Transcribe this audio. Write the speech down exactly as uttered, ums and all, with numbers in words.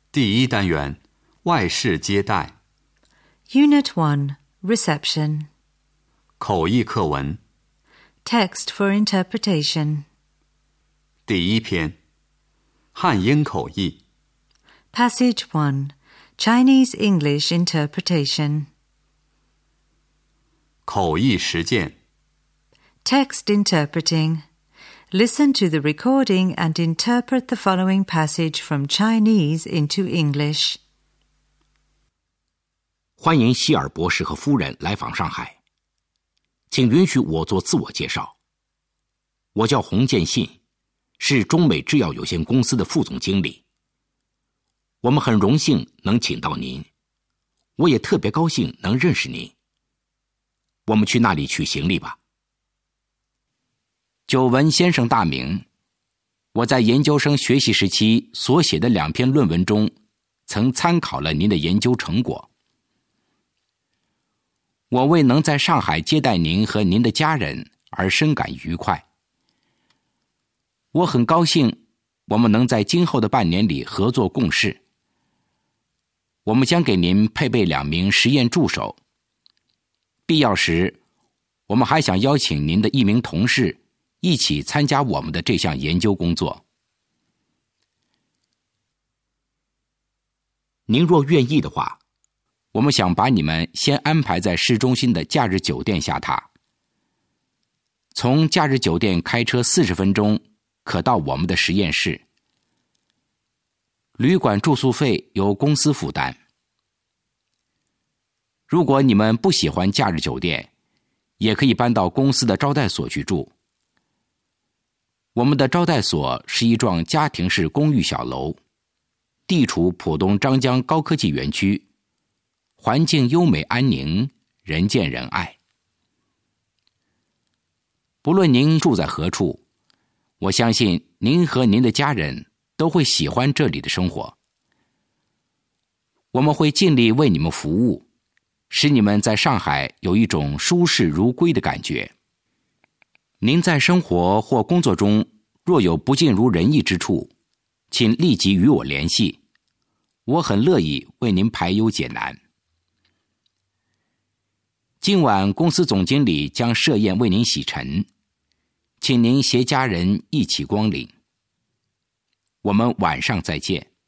第一单元，外事接待。 Unit one, Reception. 口译课文。 Text for interpretation. 第一篇，汉英口译。 Passage one, Chinese English interpretation. 口译实践。 Text interpreting. Listen to the recording and interpret the following passage from Chinese into English. 欢迎希尔博士和夫人来访上海，请允许我做自我介绍。我叫洪建信，是中美制药有限公司的副总经理。我们很荣幸能请到您，我也特别高兴能认识您。我们去那里取行李吧。久闻先生大名，我在研究生学习时期所写的两篇论文中，曾参考了您的研究成果。我为能在上海接待您和您的家人而深感愉快。我很高兴我们能在今后的半年里合作共事。我们将给您配备两名实验助手，必要时我们还想邀请您的一名同事一起参加我们的这项研究工作。您若愿意的话，我们想把你们先安排在市中心的假日酒店下榻。从假日酒店开车四十分钟，可到我们的实验室。旅馆住宿费由公司负担。如果你们不喜欢假日酒店，也可以搬到公司的招待所去住。我们的招待所是一幢家庭式公寓小楼，地处浦东张江高科技园区，环境优美安宁，人见人爱。不论您住在何处，我相信您和您的家人都会喜欢这里的生活。我们会尽力为你们服务，使你们在上海有一种舒适如归的感觉。您在生活或工作中若有不尽如人意之处，请立即与我联系，我很乐意为您排忧解难。今晚公司总经理将设宴为您洗尘，请您携家人一起光临。我们晚上再见。